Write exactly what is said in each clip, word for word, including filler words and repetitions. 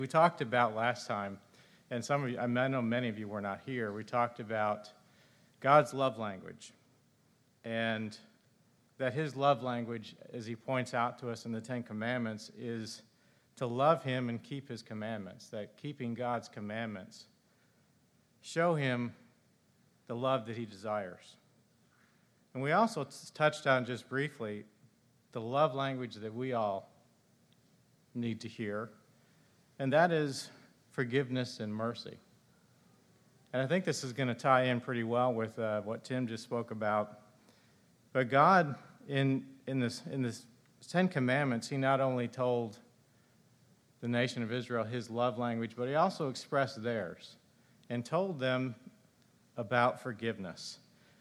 We talked about last time, and some of you, I know many of you were not here, we talked about God's love language, and that his love language, as he points out to us in the Ten Commandments, is to love him and keep his commandments, that keeping God's commandments show him the love that he desires. And we also t- touched on just briefly the love language that we all need to hear, and that is forgiveness and mercy. And I think this is going to tie in pretty well with uh, what Tim just spoke about. But God, in in this in this Ten Commandments, he not only told the nation of Israel his love language, but he also expressed theirs and told them about forgiveness.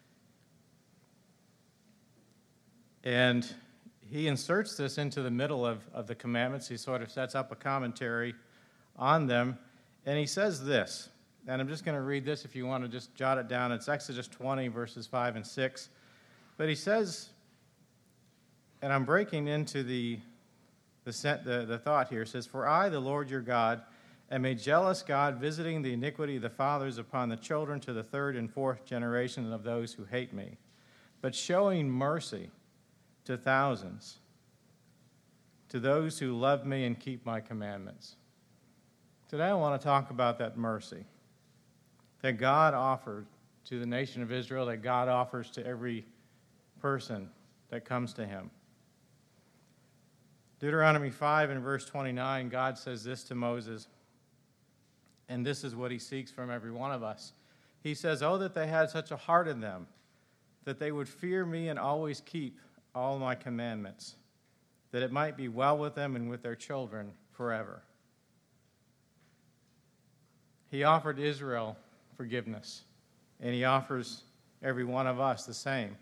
And he inserts this into the middle of, of the commandments. He sort of sets up a commentary on them. And he says this, and I'm just going to read this if you want to just jot it down. It's Exodus twenty, verses five and six. But he says, and I'm breaking into the, the, the, the thought here. It says, "For I, the Lord your God, am a jealous God, visiting the iniquity of the fathers upon the children to the third and fourth generation of those who hate me, but showing mercy to thousands, to those who love me and keep my commandments." Today I want to talk about that mercy that God offered to the nation of Israel, that God offers to every person that comes to him. Deuteronomy five and verse twenty-nine, God says this to Moses, and this is what he seeks from every one of us. He says, "Oh, that they had such a heart in them, that they would fear me and always keep all my commandments, that it might be well with them and with their children forever." He offered Israel forgiveness, and he offers every one of us the same.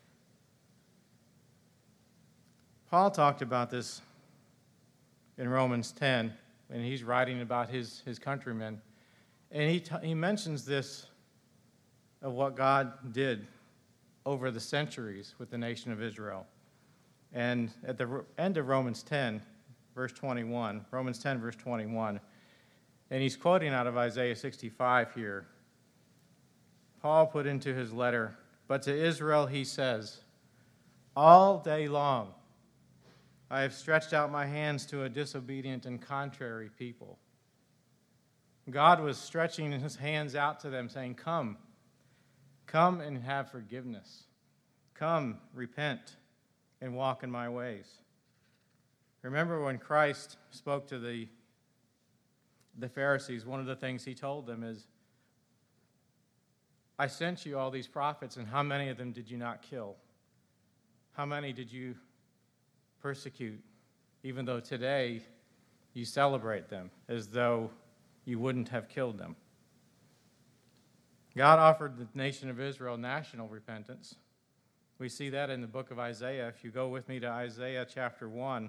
Paul talked about this in Romans ten, and he's writing about his, his countrymen, and he, t- he mentions this of what God did over the centuries with the nation of Israel. And at the end of Romans ten, verse twenty-one, Romans ten, verse twenty-one, and he's quoting out of Isaiah sixty-five here. Paul put into his letter, "But to Israel he says, all day long I have stretched out my hands to a disobedient and contrary people." God was stretching his hands out to them, saying, "Come, come and have forgiveness. Come, repent, and walk in my ways." Remember when Christ spoke to the, the Pharisees, one of the things he told them is, "I sent you all these prophets, and how many of them did you not kill? How many did you persecute, even though today you celebrate them as though you wouldn't have killed them?" God offered the nation of Israel national repentance. We see that in the book of Isaiah. If you go with me to Isaiah chapter one,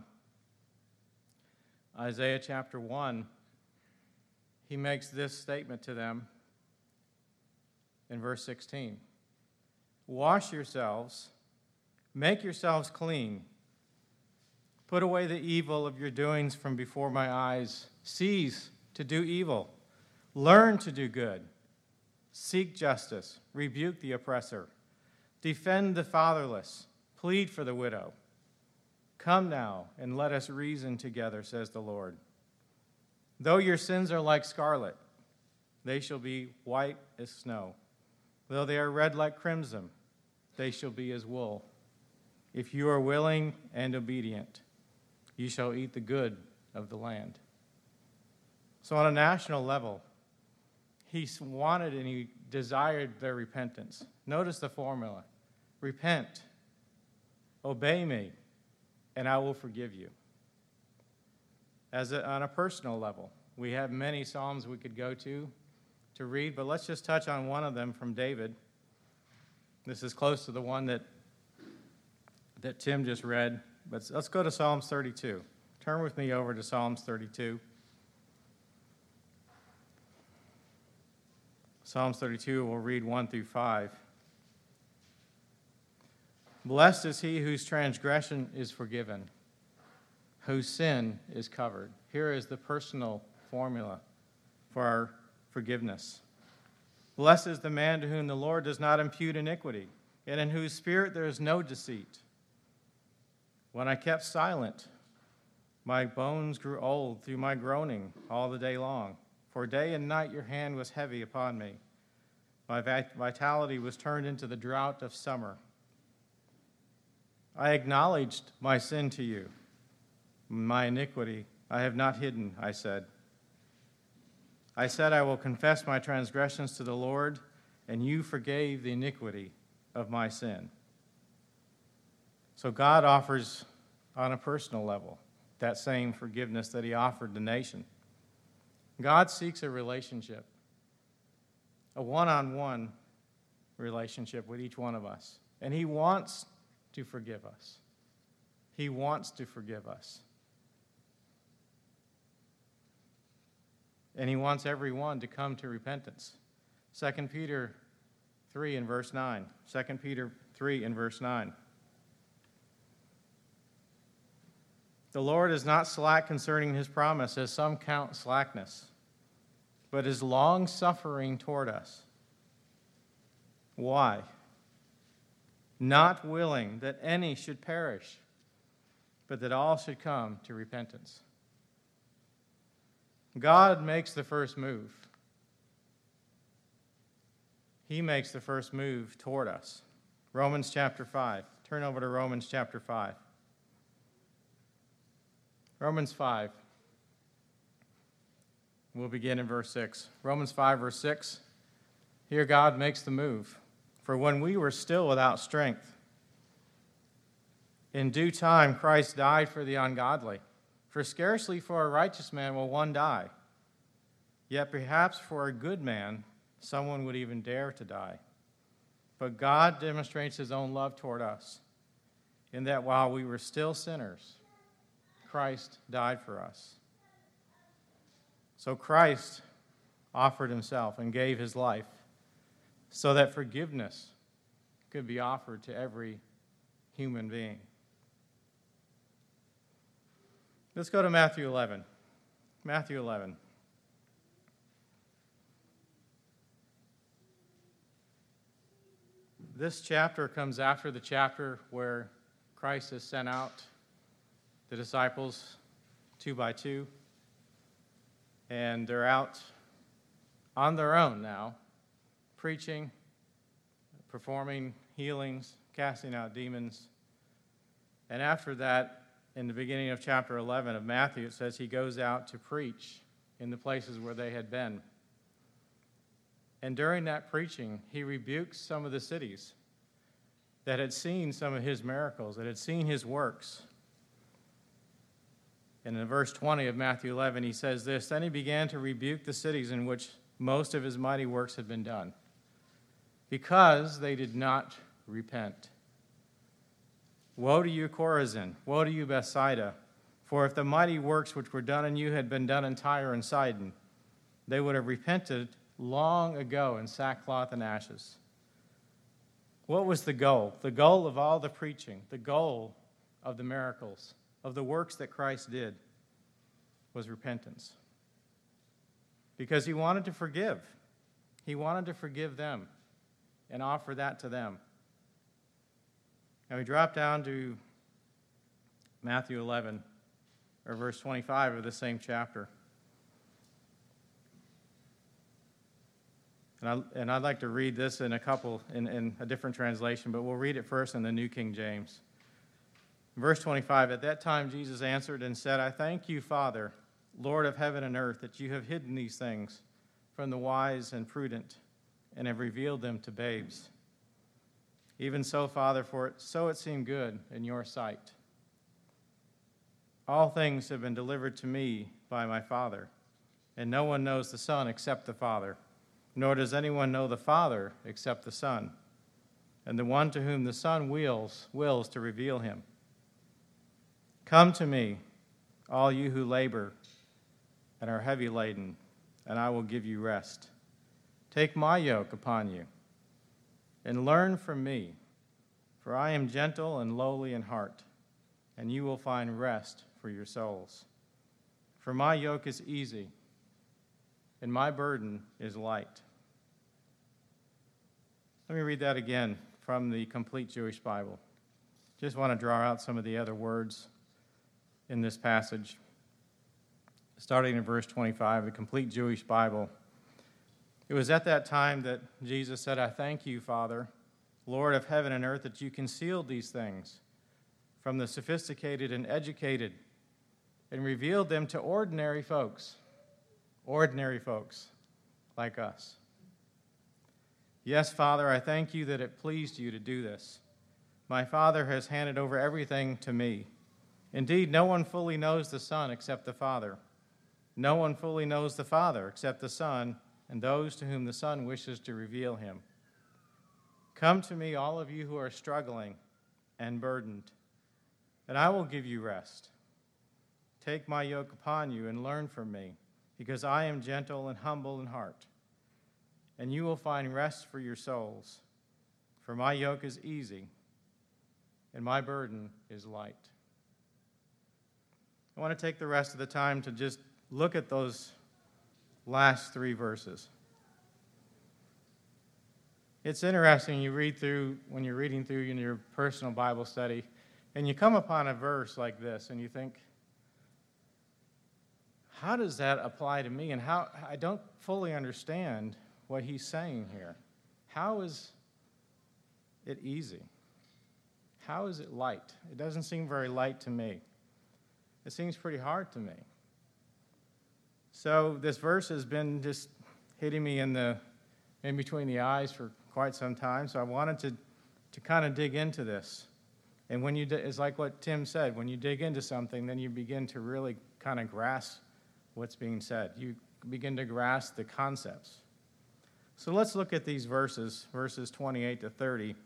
Isaiah chapter one, he makes this statement to them in verse sixteen. "Wash yourselves, make yourselves clean. Put away the evil of your doings from before my eyes. Cease to do evil. Learn to do good. Seek justice. Rebuke the oppressor. Defend the fatherless. Plead for the widow. Come now, and let us reason together, says the Lord. Though your sins are like scarlet, they shall be white as snow. Though they are red like crimson, they shall be as wool. If you are willing and obedient, you shall eat the good of the land." So on a national level, he wanted and he desired their repentance. Notice the formula. Repent, obey me, and I will forgive you. As a, on a personal level, we have many Psalms we could go to to read, but let's just touch on one of them from David. This is close to the one that, that Tim just read, but let's go to Psalms thirty-two. Turn with me over to Psalms thirty-two. Psalms thirty-two, we'll read one through five. "Blessed is he whose transgression is forgiven, whose sin is covered." Here is the personal formula for our forgiveness. Blessed is the man to whom the Lord does not impute iniquity, and in whose spirit there is no deceit. When I kept silent, my bones grew old through my groaning all the day long. For day and night your hand was heavy upon me. My vitality was turned into the drought of summer. I acknowledged my sin to you. My iniquity I have not hidden, I said. I said, I will confess my transgressions to the Lord, and you forgave the iniquity of my sin. So God offers on a personal level that same forgiveness that he offered the nation. God seeks a relationship, a one-on-one relationship with each one of us. And he wants to forgive us. He wants to forgive us. And he wants everyone to come to repentance. Second Peter three and verse nine. Second Peter three and verse nine. The Lord is not slack concerning his promise, as some count slackness, but is long-suffering toward us. Why? Not willing that any should perish, but that all should come to repentance. God makes the first move. He makes the first move toward us. Romans chapter five. Turn over to Romans chapter five. Romans five. We'll begin in verse six. Romans five, verse six. Here God makes the move. For when we were still without strength, in due time Christ died for the ungodly. For scarcely for a righteous man will one die. Yet perhaps for a good man, someone would even dare to die. But God demonstrates his own love toward us, in that while we were still sinners, Christ died for us. So Christ offered himself and gave his life so that forgiveness could be offered to every human being. Let's go to Matthew eleven. Matthew eleven. This chapter comes after the chapter where Christ has sent out the disciples two by two, and they're out on their own now, preaching, performing healings, casting out demons. And after that, in the beginning of chapter eleven of Matthew, it says he goes out to preach in the places where they had been. And during that preaching, he rebukes some of the cities that had seen some of his miracles, that had seen his works. And in verse twenty of Matthew eleven, he says this, Then he began to rebuke the cities in which most of his mighty works had been done, because they did not repent. Woe to you, Chorazin! Woe to you, Bethsaida! For if the mighty works which were done in you had been done in Tyre and Sidon, they would have repented long ago in sackcloth and ashes. What was the goal? The goal of all the preaching, the goal of the miracles, of the works that Christ did, was repentance. Because he wanted to forgive. He wanted to forgive them and offer that to them. Now we drop down to Matthew eleven, or verse twenty-five of the same chapter. And, I, and I'd like to read this in a couple, in, in a different translation, but we'll read it first in the New King James. Verse twenty-five, At that time Jesus answered and said, I thank you, Father, Lord of heaven and earth, that you have hidden these things from the wise and prudent and have revealed them to babes. Even so, Father, for it, so it seemed good in your sight. All things have been delivered to me by my Father, and no one knows the Son except the Father, nor does anyone know the Father except the Son, and the one to whom the Son wills, wills to reveal him. Come to me, all you who labor and are heavy laden, and I will give you rest. Take my yoke upon you, and learn from me, for I am gentle and lowly in heart, and you will find rest for your souls. For my yoke is easy, and my burden is light. Let me read that again from the Complete Jewish Bible. Just want to draw out some of the other words in this passage. Starting in verse twenty-five, the Complete Jewish Bible. It was at that time that Jesus said, I thank you, Father, Lord of heaven and earth, that you concealed these things from the sophisticated and educated and revealed them to ordinary folks, ordinary folks like us. Yes, Father, I thank you that it pleased you to do this. My Father has handed over everything to me. Indeed, no one fully knows the Son except the Father. No one fully knows the Father except the Son and those to whom the Son wishes to reveal him. Come to me, all of you who are struggling and burdened, and I will give you rest. Take my yoke upon you and learn from me, because I am gentle and humble in heart, and you will find rest for your souls. For my yoke is easy, and my burden is light. I want to take the rest of the time to just look at those last three verses. It's interesting, you read through, when you're reading through in your personal Bible study, and you come upon a verse like this, and you think, how does that apply to me? And how I don't fully understand what he's saying here. How is it easy? How is it light? It doesn't seem very light to me. It seems pretty hard to me. So this verse has been just hitting me in the in between the eyes for quite some time. So I wanted to to kind of dig into this. And when you, it's like what Tim said, when you dig into something, then you begin to really kind of grasp what's being said. You begin to grasp the concepts. So let's look at these verses, verses twenty-eight to thirty,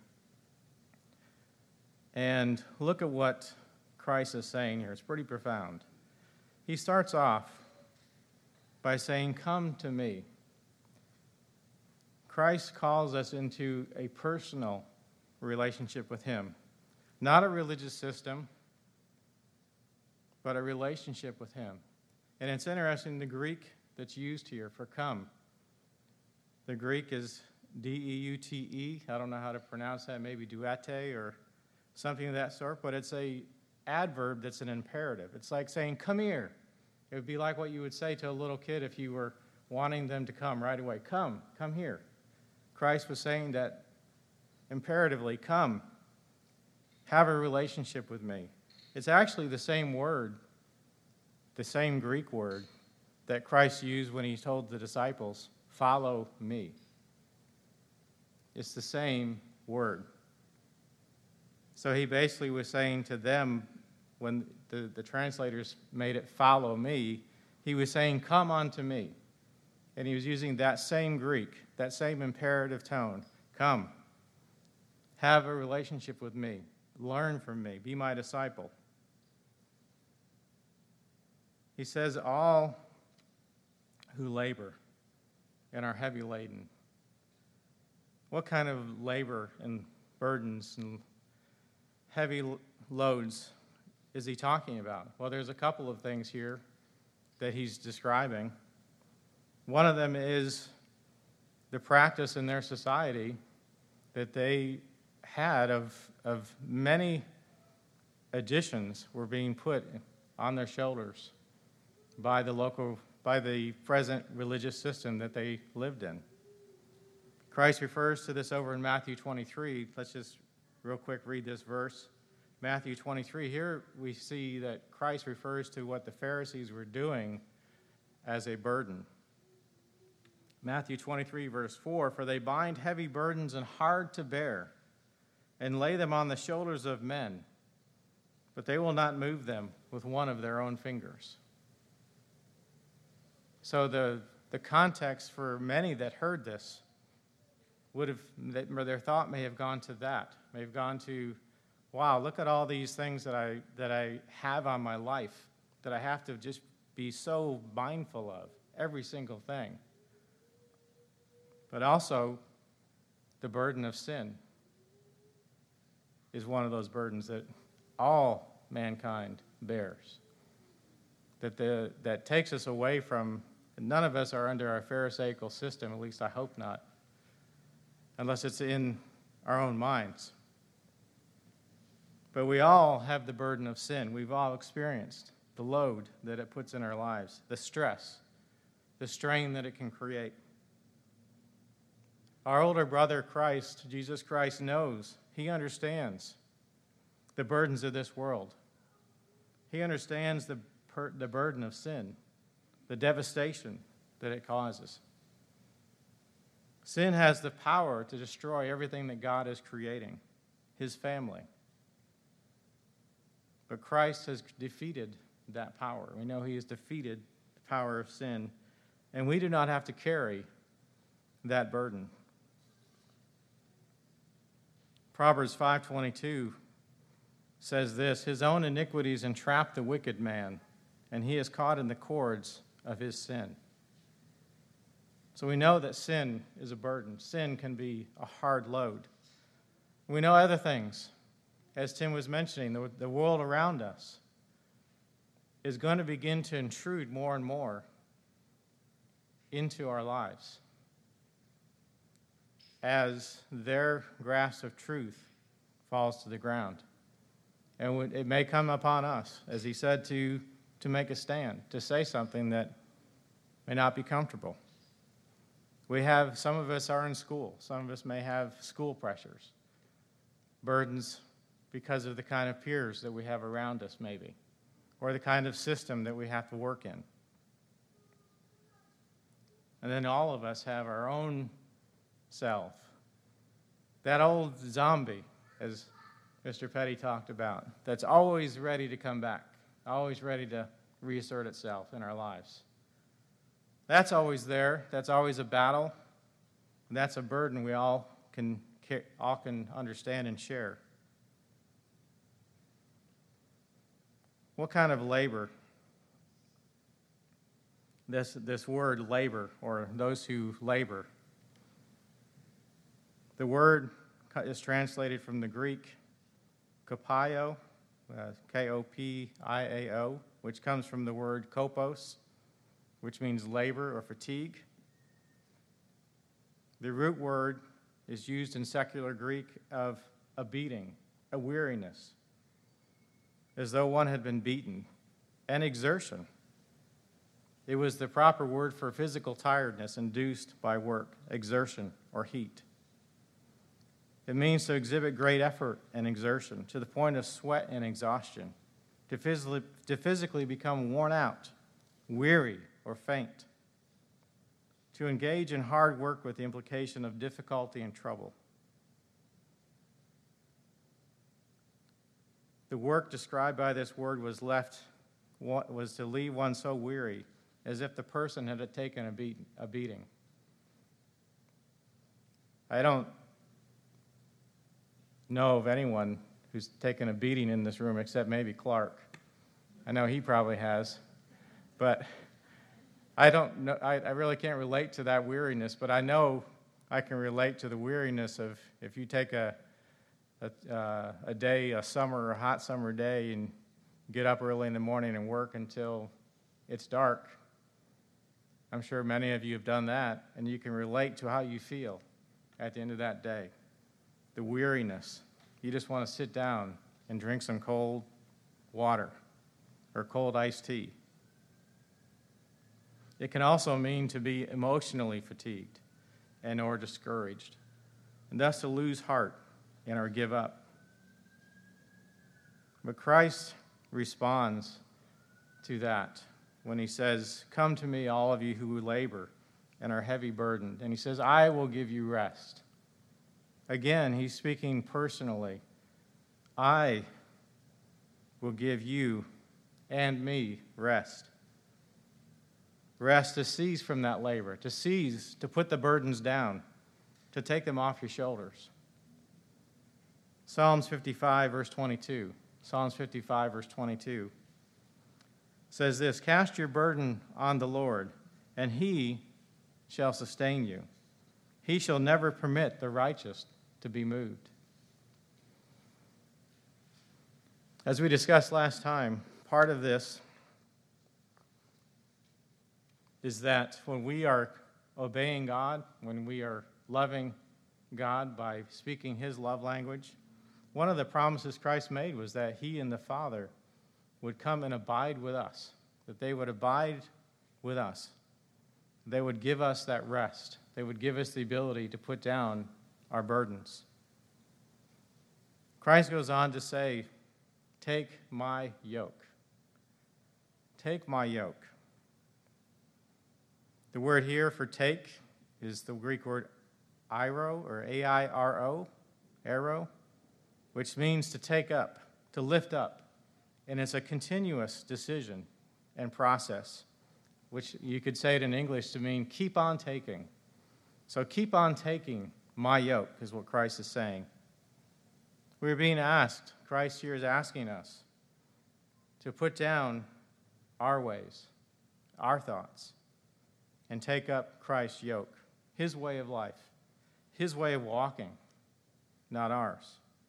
and look at what Christ is saying here. It's pretty profound. He starts off by saying, come to me. Christ calls us into a personal relationship with him. Not a religious system, but a relationship with him. And it's interesting, the Greek that's used here for come. The Greek is D E U T E. I don't know how to pronounce that, maybe duete or something of that sort, but it's a adverb that's an imperative. It's like saying, come here. It would be like what you would say to a little kid if you were wanting them to come right away. Come, come here. Christ was saying that imperatively, come, have a relationship with me. It's actually the same word, the same Greek word that Christ used when he told the disciples, follow me. It's the same word. So he basically was saying to them, when the, the translators made it follow me, he was saying, come unto me. And he was using that same Greek, that same imperative tone. Come, have a relationship with me. Learn from me. Be my disciple. He says, all who labor and are heavy laden. What kind of labor and burdens and heavy loads is he talking about? Well, there's a couple of things here that he's describing. One of them is the practice in their society that they had of, of many additions were being put on their shoulders by the local, by the present religious system that they lived in. Christ refers to this over in Matthew twenty-three. Let's just real quick read this verse. Matthew twenty-three, here we see that Christ refers to what the Pharisees were doing as a burden. Matthew twenty-three, verse four, for they bind heavy burdens and hard to bear, and lay them on the shoulders of men, but they will not move them with one of their own fingers. So the, the context for many that heard this would have, their thought may have gone to that, may have gone to, wow, look at all these things that I that I have on my life that I have to just be so mindful of, every single thing. But also, the burden of sin is one of those burdens that all mankind bears, that the that takes us away from None of us are under our Pharisaical system, at least I hope not, unless it's in our own minds. But we all have the burden of sin. We've all experienced the load that it puts in our lives, the stress, the strain that it can create. Our older brother Christ, Jesus Christ, knows, he understands the burdens of this world. He understands the, per- the burden of sin, the devastation that it causes. Sin has the power to destroy everything that God is creating, his family. But Christ has defeated that power. We know he has defeated the power of sin, and we do not have to carry that burden. Proverbs five twenty-two says this, his own iniquities entrap the wicked man, and he is caught in the cords of his sin. So we know that sin is a burden. Sin can be a hard load. We know other things. As Tim was mentioning, the, the world around us is going to begin to intrude more and more into our lives as their grasp of truth falls to the ground. And it may come upon us, as he said, to, to make a stand, to say something that may not be comfortable. We have, some of us are in school. Some of us may have school pressures, burdens because of the kind of peers that we have around us maybe, or the kind of system that we have to work in. And then all of us have our own self. That old zombie, as Mister Petty talked about, that's always ready to come back, always ready to reassert itself in our lives. That's always there. That's always a battle. And that's a burden we all can, all can understand and share. What kind of labor? This, this word labor, or those who labor. The word is translated from the Greek kopio, uh, K O P I A O, which comes from the word kopos, which means labor or fatigue. The root word is used in secular Greek of a beating, a weariness, as though one had been beaten, and exertion. It was the proper word for physical tiredness induced by work, exertion, or heat. It means to exhibit great effort and exertion to the point of sweat and exhaustion, to physically, to physically become worn out, weary, or faint, to engage in hard work with the implication of difficulty and trouble. The work described by this word was left was to leave one so weary as if the person had taken a, beat, a beating. I don't know of anyone who's taken a beating in this room except maybe Clark. I know he probably has, but I don't know. I, I really can't relate to that weariness, but I know I can relate to the weariness of if you take a a, uh, a day, a summer, a hot summer day, and get up early in the morning and work until it's dark. I'm sure many of you have done that, and you can relate to how you feel at the end of that day. The weariness. You just want to sit down and drink some cold water or cold iced tea. It can also mean to be emotionally fatigued and or discouraged, and thus to lose heart and or give up. But Christ responds to that when he says, "Come to me, all of you who labor and are heavy burdened." And he says, "I will give you rest." Again, he's speaking personally. I will give you and me rest. Rest to cease from that labor, to cease, to put the burdens down, to take them off your shoulders. Psalms fifty-five, verse twenty-two. Psalms fifty-five, verse twenty-two says this, "Cast your burden on the Lord, and he shall sustain you. He shall never permit the righteous to be moved." As we discussed last time, part of this is that when we are obeying God, when we are loving God by speaking his love language, one of the promises Christ made was that he and the Father would come and abide with us, that they would abide with us. They would give us that rest. They would give us the ability to put down our burdens. Christ goes on to say, take my yoke. Take my yoke. The word here for take is the Greek word airo, or A I R O, arrow, which means to take up, to lift up. And it's a continuous decision and process, which you could say it in English to mean keep on taking. So keep on taking my yoke is what Christ is saying. We're being asked, Christ here is asking us to put down our ways, our thoughts, and take up Christ's yoke, his way of life, his way of walking, not ours.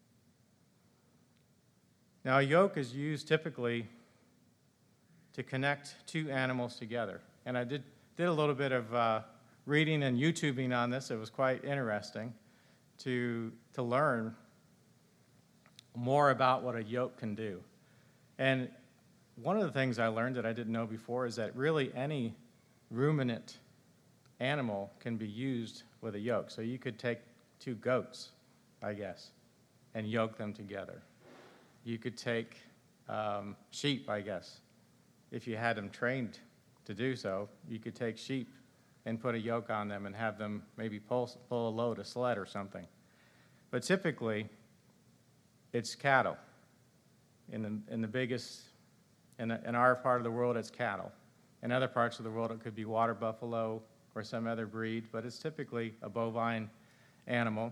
Now, a yoke is used typically to connect two animals together. And I did, did a little bit of uh, reading and YouTubing on this. It was quite interesting to, to learn more about what a yoke can do. And one of the things I learned that I didn't know before is that really any ruminant animal can be used with a yoke. So you could take two goats, I guess, and yoke them together. You could take um, sheep, I guess. If you had them trained to do so, you could take sheep and put a yoke on them and have them maybe pull, pull a load, a sled or something. But typically, it's cattle. In the, in the biggest, in, the, in our part of the world, it's cattle. In other parts of the world, it could be water buffalo or some other breed, but it's typically a bovine animal.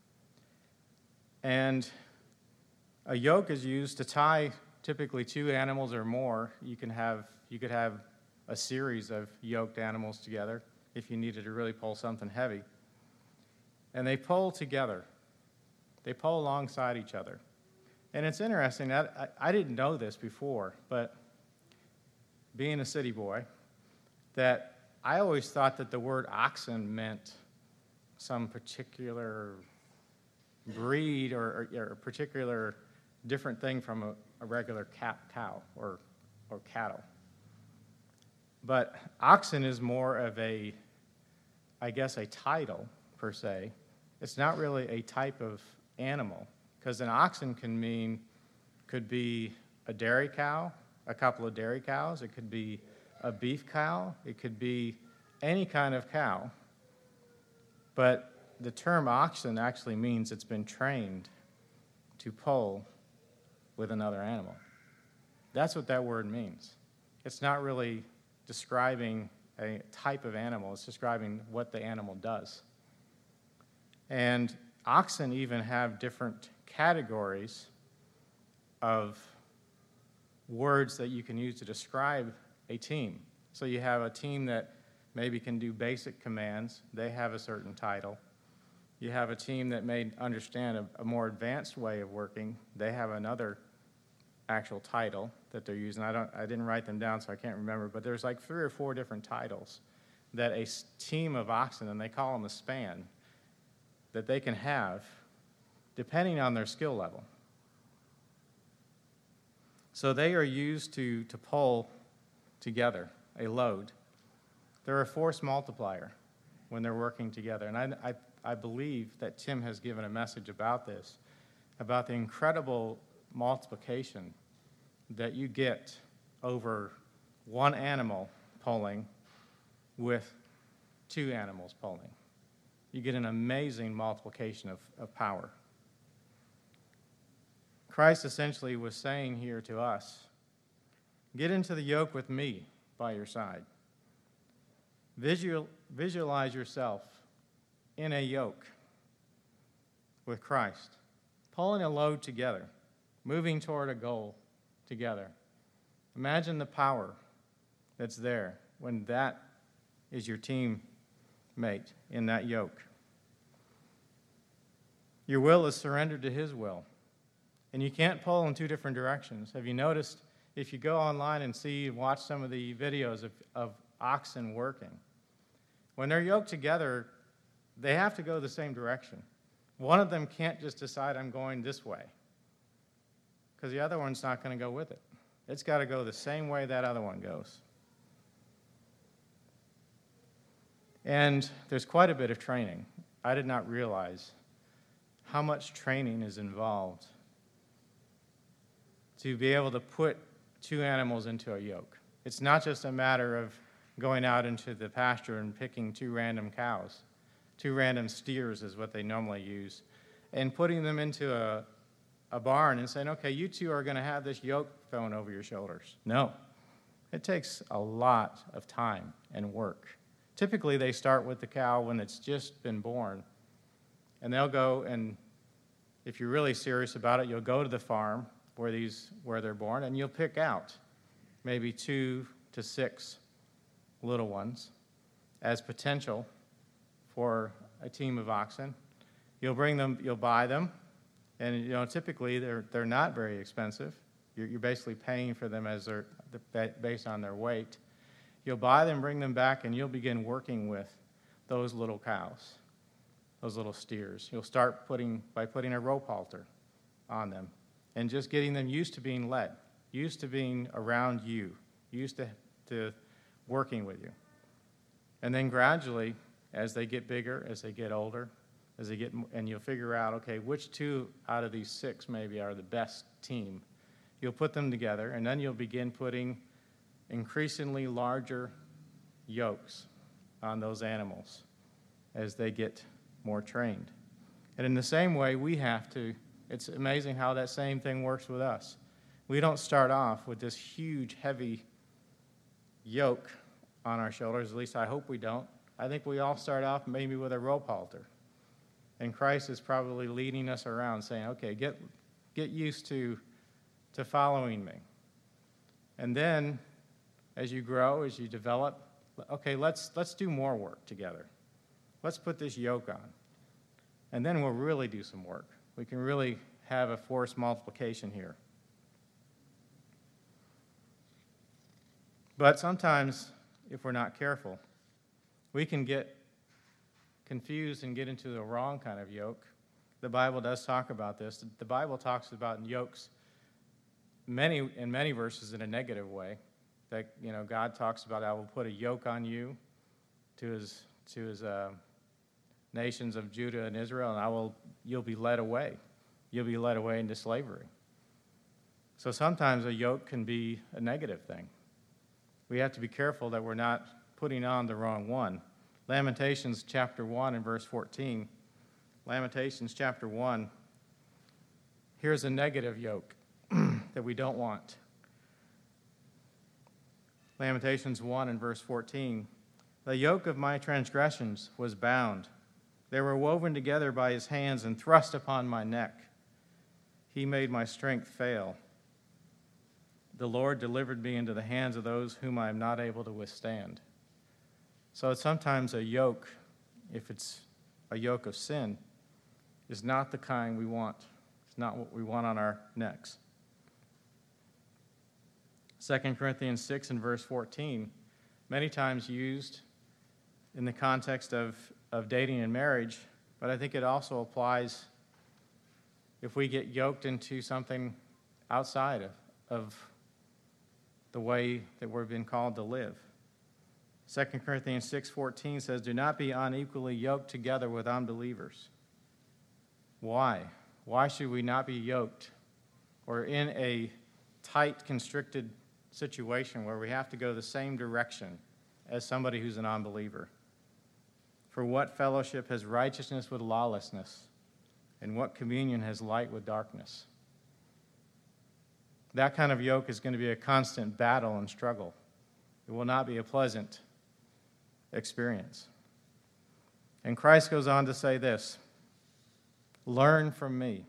And a yoke is used to tie typically two animals or more. You can have you could have a series of yoked animals together if you needed to really pull something heavy. And they pull together. They pull alongside each other. And it's interesting, I, I, I didn't know this before, but being a city boy, that I always thought that the word oxen meant some particular breed or, or, or a particular different thing from a, a regular cat, cow or, or cattle. But oxen is more of a, I guess, a title per se. It's not really a type of animal, because an oxen can mean, could be a dairy cow, a couple of dairy cows. It could be a beef cow. It could be any kind of cow. But the term oxen actually means it's been trained to pull with another animal. That's what that word means. It's not really describing a type of animal. It's describing what the animal does. And oxen even have different categories of words that you can use to describe a team. So you have a team that maybe can do basic commands. They have a certain title. You have a team that may understand a, a more advanced way of working. They have another actual title that they're using. I don't. I didn't write them down, so I can't remember. But there's like three or four different titles that a team of oxen, and they call them a span, that they can have depending on their skill level. So they are used to, to pull together a load. They're a force multiplier when they're working together. And I, I, I believe that Tim has given a message about this, about the incredible multiplication that you get over one animal pulling with two animals pulling. You get an amazing multiplication of, of power. Christ essentially was saying here to us, get into the yoke with me by your side. Visual, visualize yourself in a yoke with Christ, pulling a load together, moving toward a goal together. Imagine the power that's there when that is your teammate in that yoke. Your will is surrendered to his will. And you can't pull in two different directions. Have you noticed, if you go online and see, watch some of the videos of, of oxen working. When they're yoked together, they have to go the same direction. One of them can't just decide, I'm going this way, because the other one's not going to go with it. It's got to go the same way that other one goes. And there's quite a bit of training. I did not realize how much training is involved to be able to put two animals into a yoke. It's not just a matter of going out into the pasture and picking two random cows. Two random steers is what they normally use, and putting them into a, a barn and saying, okay, you two are going to have this yoke thrown over your shoulders. No. It takes a lot of time and work. Typically, they start with the cow when it's just been born, and they'll go, and if you're really serious about it, you'll go to the farm where these where they're born, and you'll pick out maybe two to six little ones as potential for a team of oxen. You'll bring them, you'll buy them, and you know typically they're they're not very expensive. You're, you're basically paying for them as they're based on their weight. You'll buy them, bring them back, and you'll begin working with those little cows, those little steers. You'll start putting by putting a rope halter on them and just getting them used to being led, used to being around you, used to, to working with you. And then gradually, as they get bigger, as they get older, as they get, and you'll figure out, okay, which two out of these six maybe are the best team. You'll put them together, and then you'll begin putting increasingly larger yokes on those animals as they get more trained. And in the same way, we have to, it's amazing how that same thing works with us. We don't start off with this huge, heavy yoke on our shoulders, at least I hope we don't. I think we all start off maybe with a rope halter. And Christ is probably leading us around saying, okay, get get used to, to following me. And then as you grow, as you develop, okay, let's let's do more work together. Let's put this yoke on. And then we'll really do some work. We can really have a force multiplication here. But sometimes, if we're not careful, we can get confused and get into the wrong kind of yoke. The Bible does talk about this. The Bible talks about yokes many in many verses in a negative way. That, you know, God talks about, I will put a yoke on you to his to his uh, nations of Judah and Israel, and I will you'll be led away. You'll be led away into slavery. So sometimes a yoke can be a negative thing. We have to be careful that we're not putting on the wrong one. Lamentations chapter one and verse fourteen. Lamentations chapter one. Here's a negative yoke that we don't want. Lamentations one and verse fourteen. The yoke of my transgressions was bound. They were woven together by his hands and thrust upon my neck. He made my strength fail. The Lord delivered me into the hands of those whom I am not able to withstand. So it's sometimes a yoke, if it's a yoke of sin, is not the kind we want. It's not what we want on our necks. Second Corinthians six and verse fourteen, many times used in the context of, of dating and marriage, but I think it also applies if we get yoked into something outside of, of the way that we've been called to live. Second Corinthians six fourteen says, do not be unequally yoked together with unbelievers. Why? Why should we not be yoked or in a tight, constricted situation where we have to go the same direction as somebody who's an unbeliever? For what fellowship has righteousness with lawlessness? And what communion has light with darkness? That kind of yoke is going to be a constant battle and struggle. It will not be a pleasant experience. And Christ goes on to say this, learn from me.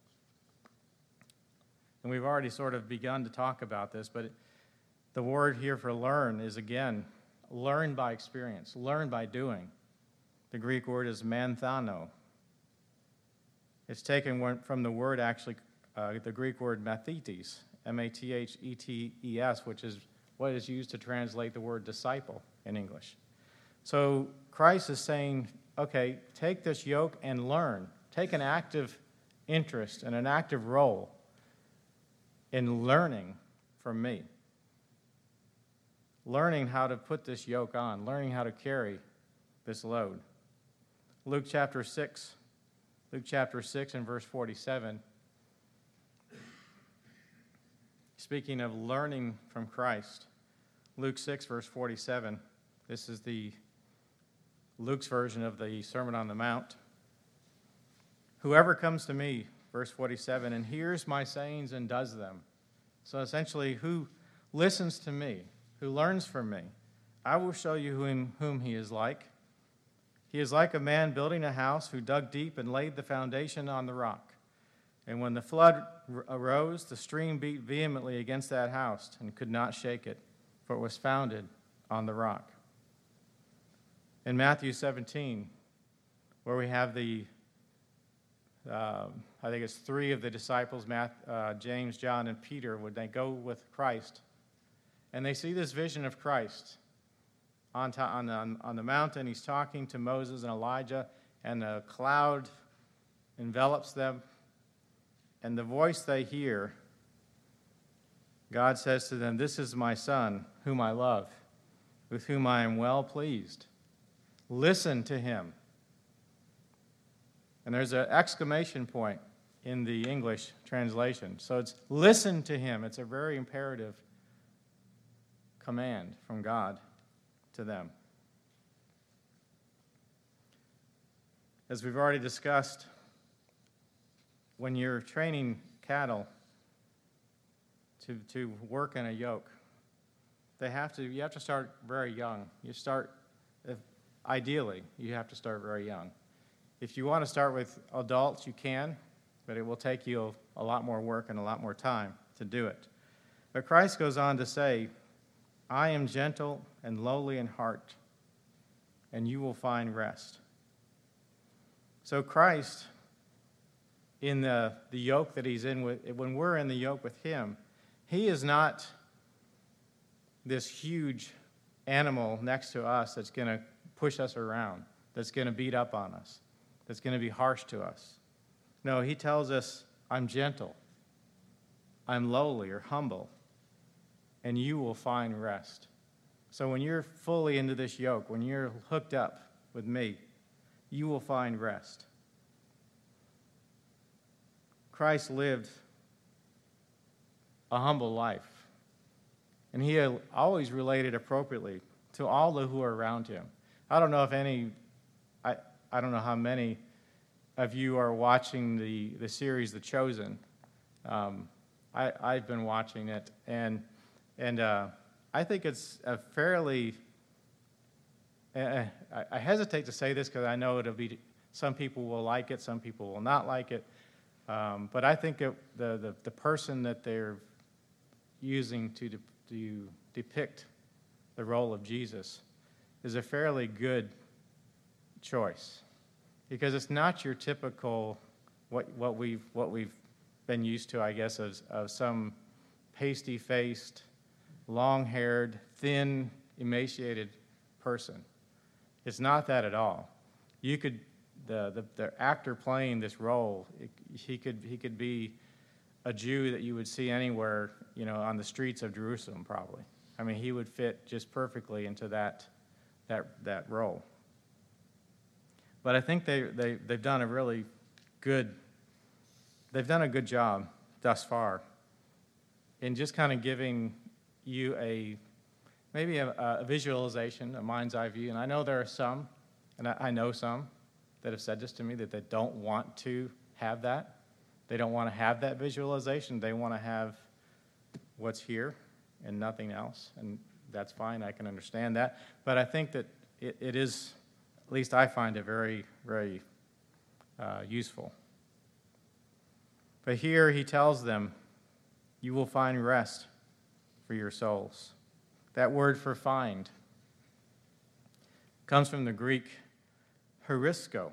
And we've already sort of begun to talk about this, but the word here for learn is, again, learn by experience, learn by doing. The Greek word is manthano. It's taken from the word, actually, uh, the Greek word mathetes, M A T H E T E S, which is what is used to translate the word disciple in English. So Christ is saying, okay, take this yoke and learn. Take an active interest and an active role in learning from me. Learning how to put this yoke on, learning how to carry this load. Luke chapter six, Luke chapter six and verse forty-seven. Speaking of learning from Christ, Luke six, verse forty-seven. This is the Luke's version of the Sermon on the Mount. Whoever comes to me, verse forty-seven, and hears my sayings and does them. So essentially, who listens to me, who learns from me, I will show you whom, whom he is like. He is like a man building a house who dug deep and laid the foundation on the rock. And when the flood arose, the stream beat vehemently against that house and could not shake it, for it was founded on the rock. In Matthew seventeen, where we have the, uh, I think it's three of the disciples, Matt, uh, James, John, and Peter, when they go with Christ, and they see this vision of Christ on, to, on, the, on the mountain. He's talking to Moses and Elijah, and a cloud envelops them. And the voice they hear, God says to them, "This is my Son, whom I love, with whom I am well pleased. Listen to him." And there's an exclamation point in the English translation. So it's listen to him. It's a very imperative command from God to them. As we've already discussed, when you're training cattle to, to work in a yoke, they have to, you have to start very young. You start, if, ideally, you have to start very young. If you want to start with adults, you can, but it will take you a, a lot more work and a lot more time to do it. But Christ goes on to say, "I am gentle and lowly in heart, and you will find rest." So Christ, in the, the yoke that he's in, with, when we're in the yoke with him, he is not this huge animal next to us that's going to push us around, that's going to beat up on us, that's going to be harsh to us. No, he tells us, "I'm gentle, I'm lowly or humble, and you will find rest." So when you're fully into this yoke, when you're hooked up with me, you will find rest. Christ lived a humble life, and he always related appropriately to all the who are around him. I don't know if any, I, I don't know how many of you are watching the, the series The Chosen. Um, I, I've been watching it, and and uh, I think it's a fairly, uh, I, I hesitate to say this because I know it'll be, some people will like it, some people will not like it. Um, but I think it, the, the the person that they're using to, de, to depict the role of Jesus is a fairly good choice, because it's not your typical what what we've what we've been used to, I guess, of, of some pasty-faced, long-haired, thin, emaciated person. It's not that at all. You could. The, the, the actor playing this role, it, he could he could be a Jew that you would see anywhere, you know, on the streets of Jerusalem, probably. I mean, he would fit just perfectly into that that that role. But I think they, they, they've done a really good, they've done a good job thus far in just kind of giving you a, maybe a, a visualization, a mind's eye view. And I know there are some, and I, I know some, that have said this to me, that they don't want to have that. They don't want to have that visualization. They want to have what's here and nothing else, and that's fine. I can understand that. But I think that it, it is, at least I find it very, very uh, useful. But here he tells them, you will find rest for your souls. That word for find comes from the Greek heurisko,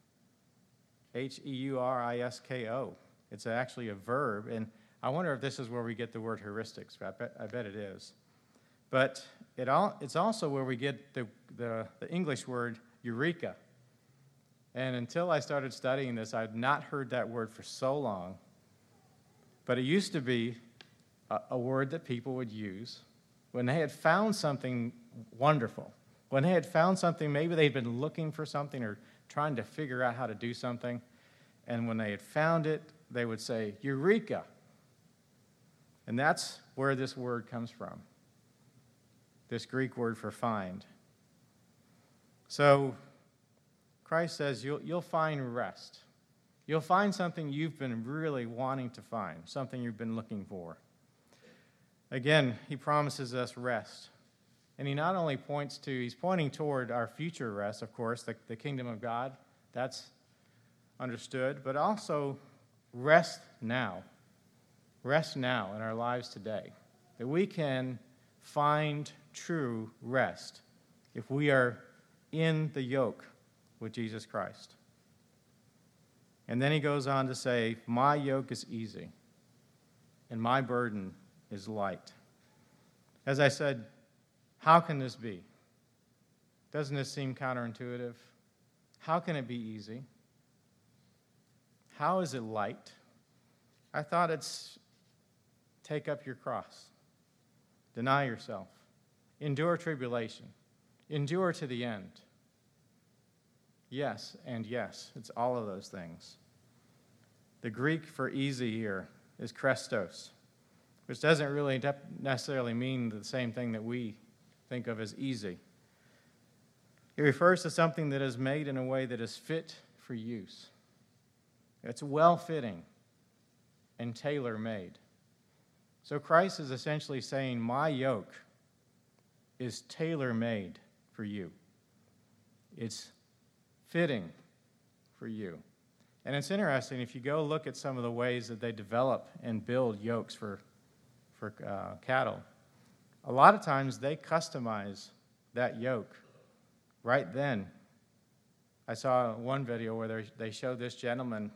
H E U R I S K O. It's actually a verb, and I wonder if this is where we get the word heuristics. I bet, I bet it is. But it all, it's also where we get the, the, the English word eureka. And until I started studying this, I had not heard that word for so long. But it used to be a, a word that people would use when they had found something wonderful, when they had found something, maybe they'd been looking for something or trying to figure out how to do something, and when they had found it, they would say, Eureka! And that's where this word comes from, this Greek word for find. So Christ says you'll, you'll find rest. You'll find something you've been really wanting to find, something you've been looking for. Again, he promises us rest. And he not only points to, he's pointing toward our future rest, of course, the, the kingdom of God. That's understood. But also rest now. Rest now in our lives today. That we can find true rest if we are in the yoke with Jesus Christ. And then he goes on to say, my yoke is easy, and my burden is light. As I said, how can this be? Doesn't this seem counterintuitive? How can it be easy? How is it light? I thought it's take up your cross, deny yourself, endure tribulation, endure to the end. Yes, and yes, it's all of those things. The Greek for easy here is krestos, which doesn't really necessarily mean the same thing that we think of as easy. It refers to something that is made in a way that is fit for use. It's well-fitting and tailor-made. So Christ is essentially saying, my yoke is tailor-made for you. It's fitting for you. And it's interesting, if you go look at some of the ways that they develop and build yokes for, for uh, cattle, a lot of times they customize that yoke right then. I saw one video where they showed this gentleman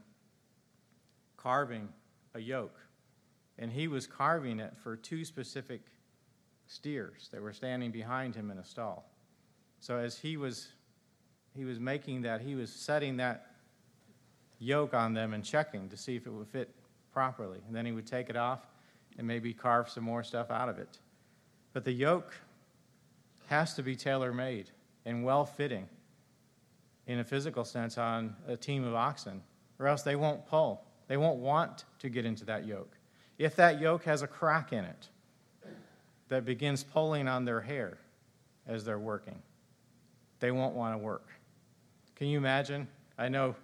carving a yoke, and he was carving it for two specific steers that were standing behind him in a stall. So as he was he was making that, he was setting that yoke on them and checking to see if it would fit properly. And then he would take it off and maybe carve some more stuff out of it. But the yoke has to be tailor-made and well-fitting in a physical sense on a team of oxen, or else they won't pull. They won't want to get into that yoke. If that yoke has a crack in it that begins pulling on their hair as they're working, they won't want to work. Can you imagine? I know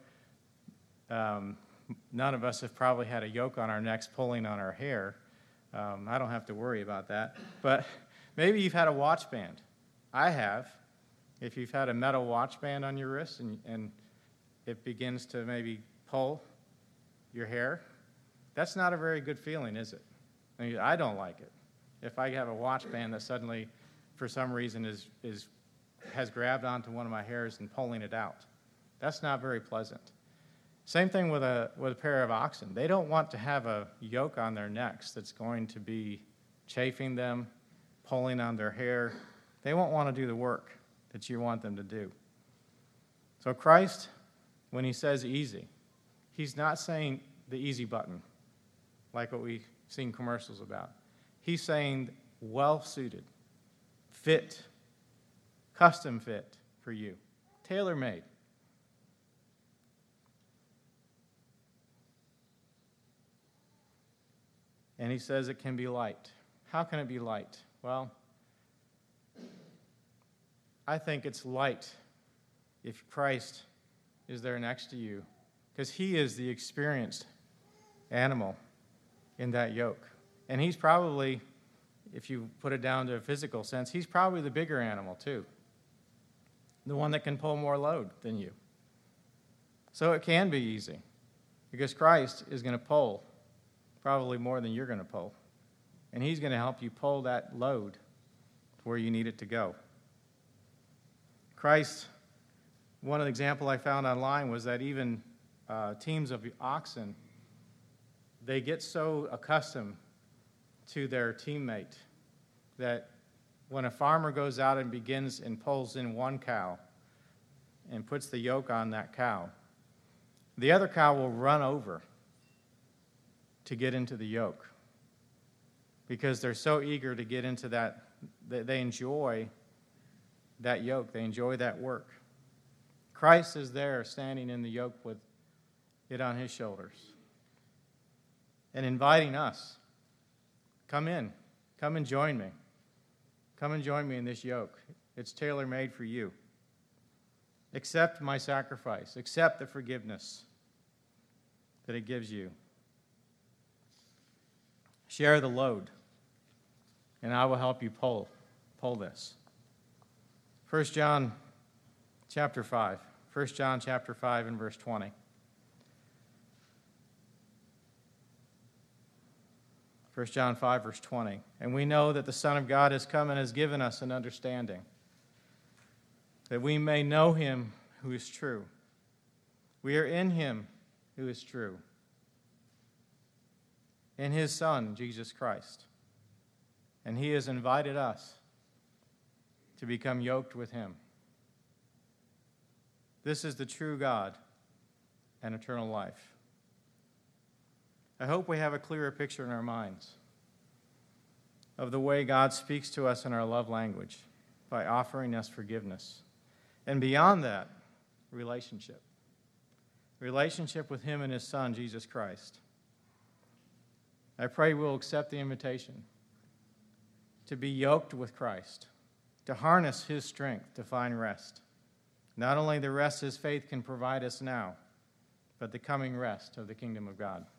um, none of us have probably had a yoke on our necks pulling on our hair. Um, I don't have to worry about that. But maybe you've had a watch band. I have. If you've had a metal watch band on your wrist and, and it begins to maybe pull your hair, that's not a very good feeling, is it? I mean, I don't like it. If I have a watch band that suddenly, for some reason, is is has grabbed onto one of my hairs and pulling it out, that's not very pleasant. Same thing with a with a pair of oxen. They don't want to have a yoke on their necks that's going to be chafing them, pulling on their hair. They won't want to do the work that you want them to do. So Christ, when he says easy, he's not saying the easy button, like what we've seen commercials about. He's saying well-suited, fit, custom fit for you, tailor-made. And he says it can be light. How can it be light? Well, I think it's light if Christ is there next to you, because he is the experienced animal in that yoke. And he's probably, if you put it down to a physical sense, he's probably the bigger animal too, the one that can pull more load than you. So it can be easy, because Christ is going to pull probably more than you're going to pull. And he's going to help you pull that load to where you need it to go. Christ, one example I found online was that even uh, teams of oxen, they get so accustomed to their teammate that when a farmer goes out and begins and pulls in one cow and puts the yoke on that cow, the other cow will run over to get into the yoke because they're so eager to get into that. They enjoy that yoke. They enjoy that work. Christ is there standing in the yoke with it on his shoulders and inviting us, come in, come and join me. Come and join me in this yoke. It's tailor-made for you. Accept my sacrifice. Accept the forgiveness that it gives you. Share the load, and I will help you pull, pull this. First John chapter five. First John chapter five and verse twenty. First John five, verse twenty. And we know that the Son of God has come and has given us an understanding, that we may know him who is true. We are in him who is true, in his Son, Jesus Christ. And he has invited us to become yoked with him. This is the true God and eternal life. I hope we have a clearer picture in our minds of the way God speaks to us in our love language by offering us forgiveness. And beyond that, relationship. Relationship with him and his Son, Jesus Christ. I pray we'll accept the invitation to be yoked with Christ, to harness his strength to find rest. Not only the rest his faith can provide us now, but the coming rest of the kingdom of God.